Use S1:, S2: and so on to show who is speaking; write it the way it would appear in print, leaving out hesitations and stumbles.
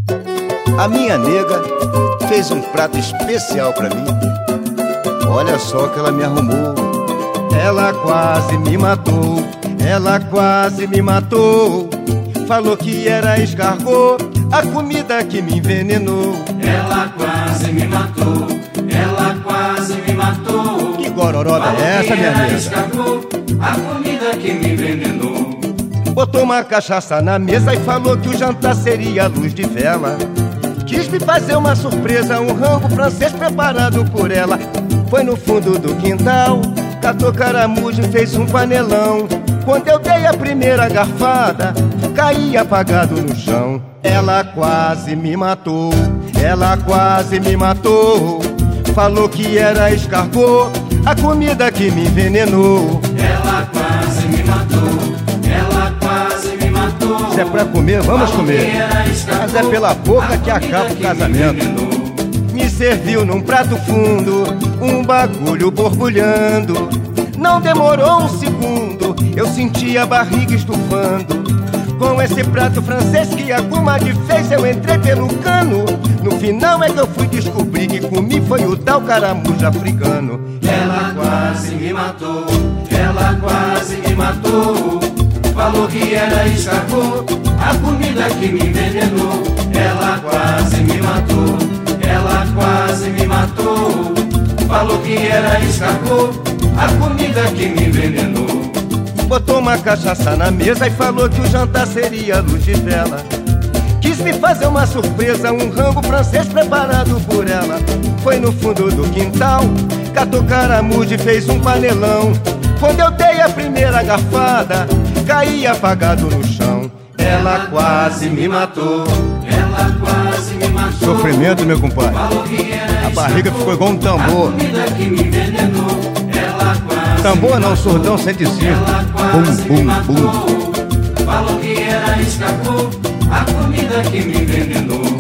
S1: A minha nega fez um prato especial pra mim. Olha só que ela me arrumou. Ela quase me matou, ela quase me matou. Falou que era escargot, a comida que me envenenou.
S2: Ela quase me matou, ela quase me matou.
S1: Que gororoba é essa, minha nega?
S2: Escargot, a comida que me envenenou.
S1: Botou uma cachaça na mesa e falou que o jantar seria luz de vela. Quis me fazer uma surpresa, um rango francês preparado por ela. Foi no fundo do quintal, catou caramujo e fez um panelão. Quando eu dei a primeira garfada, caí apagado no chão. Ela quase me matou, ela quase me matou. Falou que era escargot, a comida que me envenenou.
S2: Ela quase me matou, ela quase me matou.
S1: Se é pra comer, vamos comer. Mas é pela boca que acaba o casamento. Me serviu num prato fundo, um bagulho borbulhando. Não demorou um segundo, eu senti a barriga estufando. Com esse prato francês que a comadre fez, eu entrei pelo cano. No final é que eu fui descobrir que comi foi o tal caramujo africano.
S2: Ela quase me matou, ela quase me matou. Falou que era escargot, a comida que me envenenou. Ela quase me matou, ela quase me matou. Falou que era escargot, a comida que me envenenou.
S1: Botou uma cachaça na mesa e falou que o jantar seria luz de vela. Quis me fazer uma surpresa, um rango francês preparado por ela. Foi no fundo do quintal, catou caramujo e fez um panelão. Quando eu dei a primeira garfada, caí apagado no chão. Ela quase me matou,
S2: ela quase me matou.
S1: Sofrimento, meu compadre. A barriga ficou igual um tambor.
S2: A comida que me envenenou. Ela quase
S1: tambor não, surdão 105. Bum, bum, bum.
S2: Falou que era escargot, a comida que me envenenou.